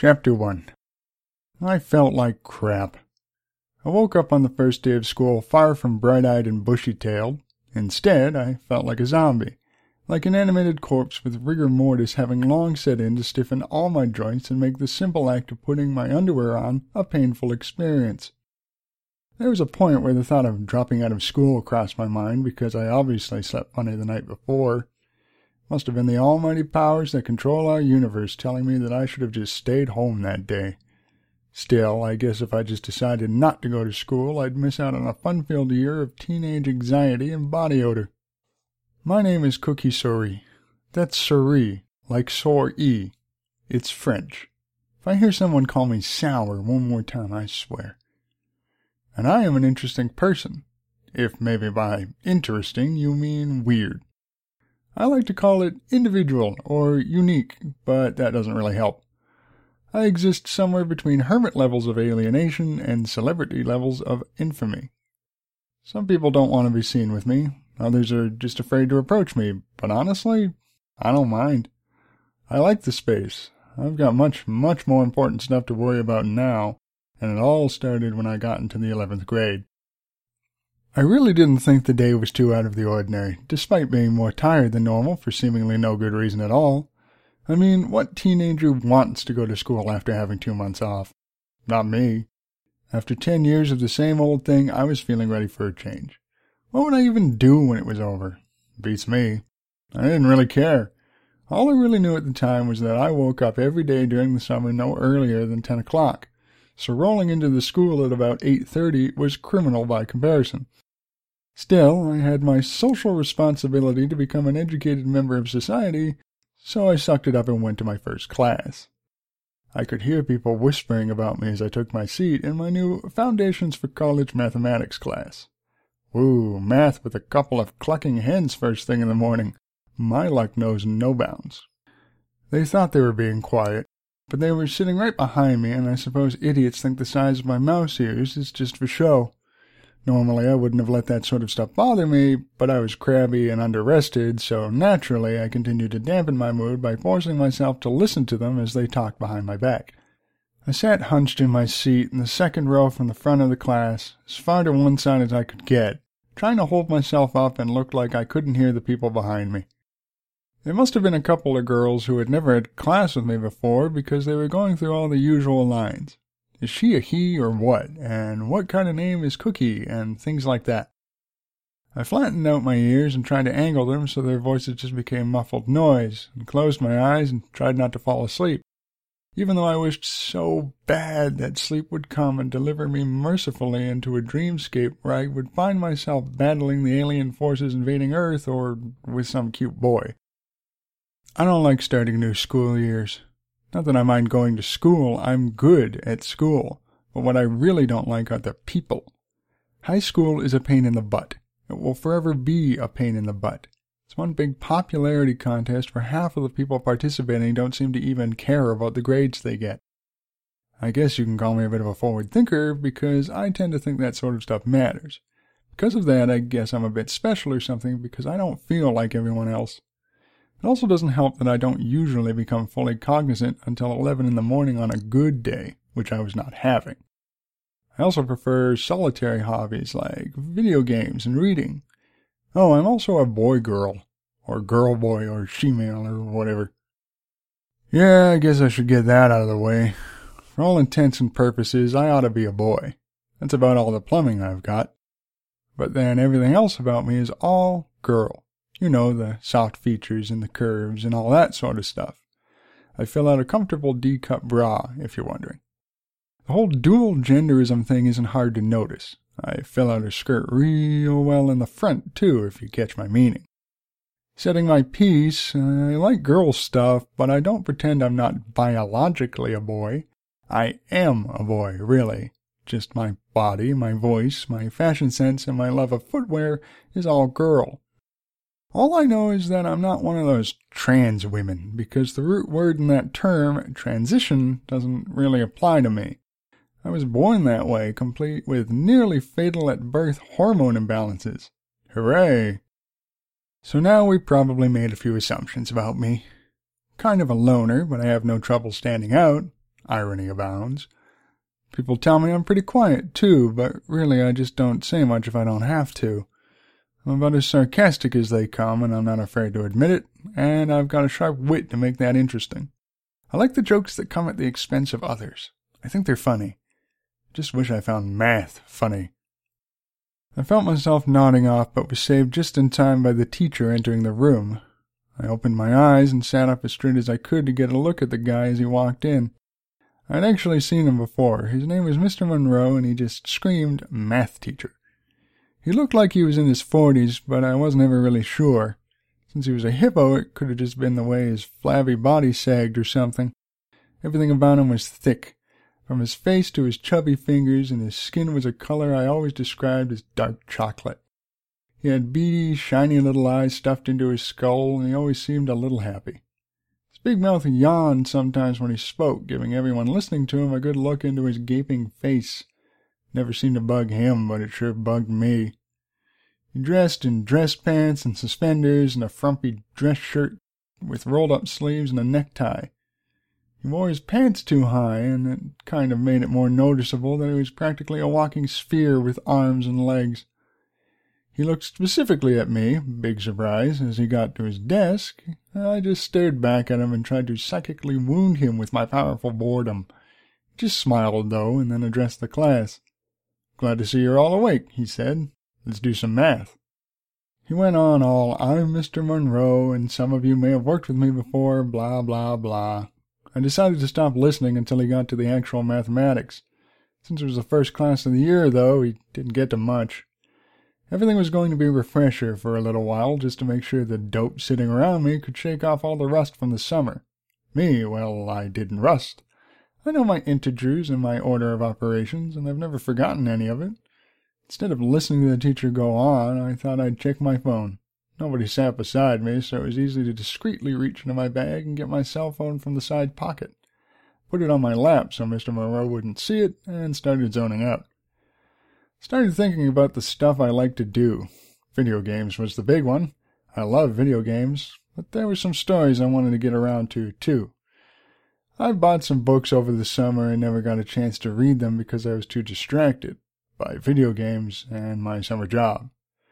Chapter 1. I felt like crap. I woke up on the first day of school far from bright-eyed and bushy-tailed. Instead, I felt like a zombie, like an animated corpse with rigor mortis having long set in to stiffen all my joints and make the simple act of putting my underwear on a painful experience. There was a point where the thought of dropping out of school crossed my mind because I obviously slept funny the night before. Must have been the almighty powers that control our universe telling me that I should have just stayed home that day. Still, I guess if I just decided not to go to school, I'd miss out on a fun-filled year of teenage anxiety and body odor. My name is Cookie Souris. That's Souris, like sour-e. It's French. If I hear someone call me sour one more time, I swear. And I am an interesting person. If maybe by interesting you mean weird. I like to call it individual or unique, but that doesn't really help. I exist somewhere between hermit levels of alienation and celebrity levels of infamy. Some people don't want to be seen with me. Others are just afraid to approach me, but honestly, I don't mind. I like the space. I've got much more important stuff to worry about now, and it all started when I got into the 11th grade. I really didn't think the day was too out of the ordinary, despite being more tired than normal for seemingly no good reason at all. I mean, what teenager wants to go to school after having 2 months off? Not me. After 10 years of the same old thing, I was feeling ready for a change. What would I even do when it was over? Beats me. I didn't really care. All I really knew at the time was that I woke up every day during the summer no earlier than 10 o'clock, so rolling into the school at about 8:30 was criminal by comparison. Still, I had my social responsibility to become an educated member of society, so I sucked it up and went to my first class. I could hear people whispering about me as I took my seat in my new Foundations for College Mathematics class. Woo, math with a couple of clucking hens first thing in the morning. My luck knows no bounds. They thought they were being quiet, but they were sitting right behind me, and I suppose idiots think the size of my mouse ears is just for show. Normally, I wouldn't have let that sort of stuff bother me, but I was crabby and under-rested, so naturally I continued to dampen my mood by forcing myself to listen to them as they talked behind my back. I sat hunched in my seat in the second row from the front of the class, as far to one side as I could get, trying to hold myself up and look like I couldn't hear the people behind me. There must have been a couple of girls who had never had class with me before because they were going through all the usual lines. Is she a he or what? And what kind of name is Cookie? And things like that. I flattened out my ears and tried to angle them so their voices just became muffled noise, and closed my eyes and tried not to fall asleep, even though I wished so bad that sleep would come and deliver me mercifully into a dreamscape where I would find myself battling the alien forces invading Earth or with some cute boy. I don't like starting new school years. Not that I mind going to school, I'm good at school, but what I really don't like are the people. High school is a pain in the butt. It will forever be a pain in the butt. It's one big popularity contest where half of the people participating don't seem to even care about the grades they get. I guess you can call me a bit of a forward thinker because I tend to think that sort of stuff matters. Because of that, I guess I'm a bit special or something because I don't feel like everyone else. It also doesn't help that I don't usually become fully cognizant until 11 in the morning on a good day, which I was not having. I also prefer solitary hobbies like video games and reading. Oh, I'm also a boy-girl, or girl-boy, or she-male, or whatever. Yeah, I guess I should get that out of the way. For all intents and purposes, I ought to be a boy. That's about all the plumbing I've got. But then everything else about me is all girl. You know, the soft features and the curves and all that sort of stuff. I fill out a comfortable D-cup bra, if you're wondering. The whole dual genderism thing isn't hard to notice. I fill out a skirt real well in the front, too, if you catch my meaning. Setting my piece, I like girl stuff, but I don't pretend I'm not biologically a boy. I am a boy, really. Just my body, my voice, my fashion sense, and my love of footwear is all girl. All I know is that I'm not one of those trans women, because the root word in that term, transition, doesn't really apply to me. I was born that way, complete with nearly fatal at birth hormone imbalances. Hooray! So now we probably made a few assumptions about me. Kind of a loner, but I have no trouble standing out. irony abounds. People tell me I'm pretty quiet, too, but really I just don't say much if I don't have to. I'm about as sarcastic as they come, and I'm not afraid to admit it, and I've got a sharp wit to make that interesting. I like the jokes that come at the expense of others. I think they're funny. Just wish I found math funny. I felt myself nodding off, but was saved just in time by the teacher entering the room. I opened my eyes and sat up as straight as I could to get a look at the guy as he walked in. I'd actually seen him before. His name was Mr. Monroe, and he just screamed, "Math teacher." He looked like he was in his 40s, but I wasn't ever really sure. Since he was a hippo, it could have just been the way his flabby body sagged or something. Everything about him was thick, from his face to his chubby fingers, and his skin was a color I always described as dark chocolate. He had beady, shiny little eyes stuffed into his skull, and he always seemed a little happy. His big mouth yawned sometimes when he spoke, giving everyone listening to him a good look into his gaping face. Never seemed to bug him, but it sure bugged me. He dressed in dress pants and suspenders and a frumpy dress shirt with rolled-up sleeves and a necktie. He wore his pants too high, and it kind of made it more noticeable that he was practically a walking sphere with arms and legs. He looked specifically at me, big surprise, as he got to his desk. I just stared back at him and tried to psychically wound him with my powerful boredom. He just smiled, though, and then addressed the class. "Glad to see you're all awake," he said. "Let's do some math." He went on all, "I'm Mr. Monroe, and some of you may have worked with me before, blah, blah, blah." I decided to stop listening until he got to the actual mathematics. Since it was the first class of the year, though, he didn't get to much. Everything was going to be a refresher for a little while, just to make sure the dope sitting around me could shake off all the rust from the summer. Me, well, I didn't rust. I know my integers and my order of operations, and I've never forgotten any of it. Instead of listening to the teacher go on, I thought I'd check my phone. Nobody sat beside me, so it was easy to discreetly reach into my bag and get my cell phone from the side pocket. Put it on my lap so Mr. Monroe wouldn't see it, and started zoning out. Started thinking about the stuff I like to do. Video games was the big one. I love video games, but there were some stories I wanted to get around to, too. I bought some books over the summer and never got a chance to read them because I was too distracted by video games and my summer job.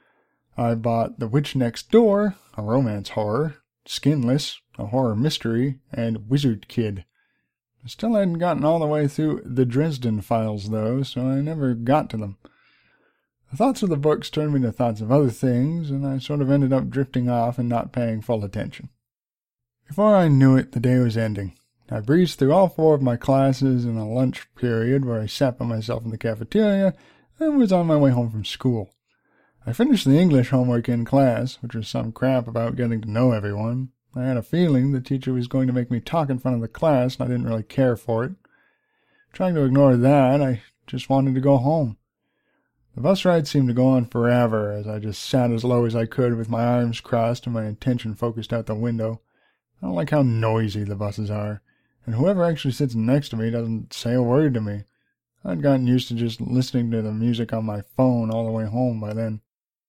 I bought The Witch Next Door, a romance horror, Skinless, a horror mystery, and Wizard Kid. I still hadn't gotten all the way through The Dresden Files, though, so I never got to them. The thoughts of the books turned me to thoughts of other things, and I sort of ended up drifting off and not paying full attention. Before I knew it, the day was ending. I breezed through all 4 of my classes in a lunch period where I sat by myself in the cafeteria and was on my way home from school. I finished the English homework in class, which was some crap about getting to know everyone. I had a feeling the teacher was going to make me talk in front of the class, and I didn't really care for it. Trying to ignore that, I just wanted to go home. The bus ride seemed to go on forever, as I just sat as low as I could with my arms crossed and my attention focused out the window. I don't like how noisy the buses are, and whoever actually sits next to me doesn't say a word to me. I'd gotten used to just listening to the music on my phone all the way home by then.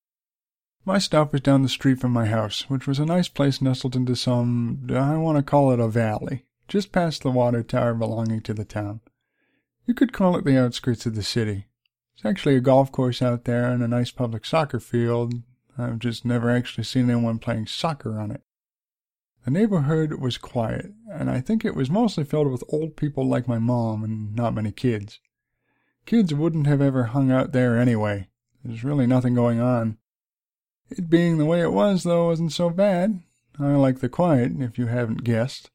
My stop was down the street from my house, which was a nice place nestled into some, I want to call it a valley, just past the water tower belonging to the town. You could call it the outskirts of the city. There's actually a golf course out there and a nice public soccer field. I've just never actually seen anyone playing soccer on it. The neighborhood was quiet, and I think it was mostly filled with old people like my mom and not many kids. Kids wouldn't have ever hung out there anyway. There's really nothing going on. It being the way it was, though, wasn't so bad. I like the quiet, if you haven't guessed.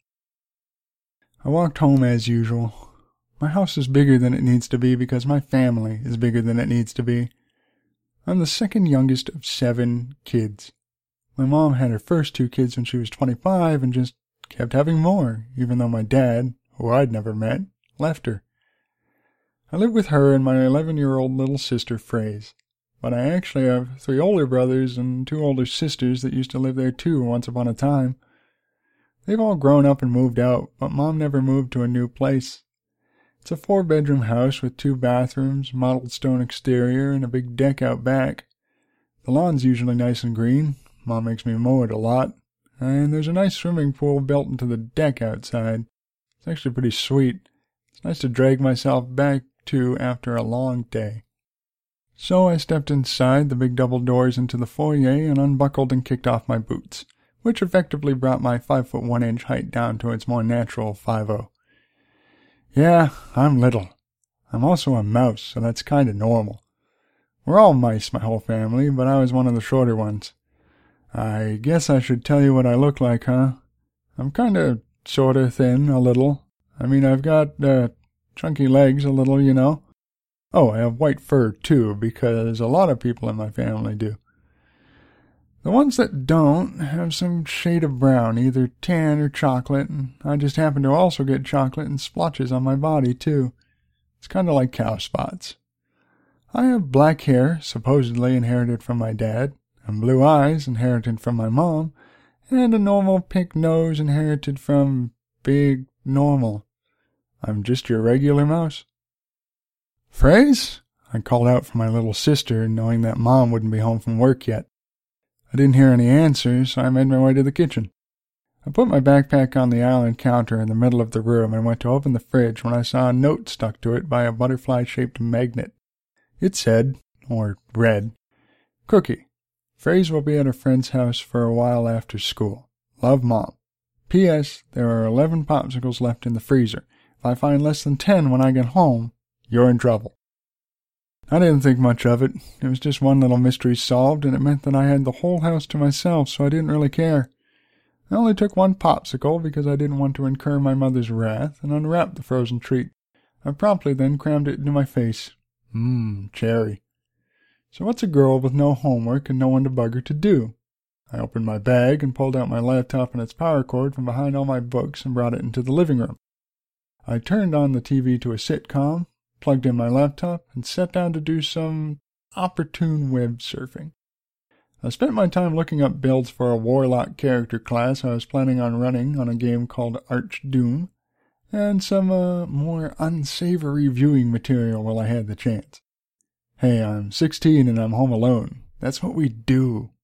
I walked home as usual. My house is bigger than it needs to be because my family is bigger than it needs to be. I'm the second youngest of 7 kids. My mom had her first 2 kids when she was 25 and just kept having more, even though my dad, who I'd never met, left her. I live with her and my 11-year-old little sister, Fraze. But I actually have 3 older brothers and 2 older sisters that used to live there too once upon a time. They've all grown up and moved out, but Mom never moved to a new place. It's a 4-bedroom house with 2 bathrooms, mottled stone exterior, and a big deck out back. The lawn's usually nice and green. Mom makes me mow it a lot. And there's a nice swimming pool built into the deck outside. It's actually pretty sweet. nice to drag myself back to after a long day. So I stepped inside the big double doors into the foyer and unbuckled and kicked off my boots, which effectively brought my 5'1" height down to its more natural 5'0". Yeah, I'm little. I'm also a mouse, so that's kind of normal. We're all mice, my whole family, but I was one of the shorter ones. I guess I should tell you what I look like, huh? I'm kinda, sorta thin, a little. I mean, I've got, chunky legs a little, you know. Oh, I have white fur, too, because a lot of people in my family do. The ones that don't have some shade of brown, either tan or chocolate, and I just happen to also get chocolate and splotches on my body, too. It's kinda like cow spots. I have black hair, supposedly inherited from my dad, and blue eyes, inherited from my mom, and a normal pink nose inherited from Big Normal. I'm just your regular mouse. Phrase? I called out for my little sister, knowing that Mom wouldn't be home from work yet. I didn't hear any answers, so I made my way to the kitchen. I put my backpack on the island counter in the middle of the room and went to open the fridge when I saw a note stuck to it by a butterfly-shaped magnet. It said, or read, Cookie. Phrase will be at a friend's house for a while after school. Love, Mom. P.S. There are 11 popsicles left in the freezer. If I find less than 10 when I get home, you're in trouble. I didn't think much of it. It was just one little mystery solved, and it meant that I had the whole house to myself, so I didn't really care. I only took one popsicle because I didn't want to incur my mother's wrath, and unwrapped the frozen treat. I promptly then crammed it into my face. Cherry. So what's a girl with no homework and no one to bug her to do? I opened my bag and pulled out my laptop and its power cord from behind all my books and brought it into the living room. I turned on the TV to a sitcom, plugged in my laptop, and sat down to do some opportune web surfing. I spent my time looking up builds for a warlock character class I was planning on running on a game called Archdoom, and some more unsavory viewing material while I had the chance. Hey, I'm 16 and I'm home alone. That's what we do.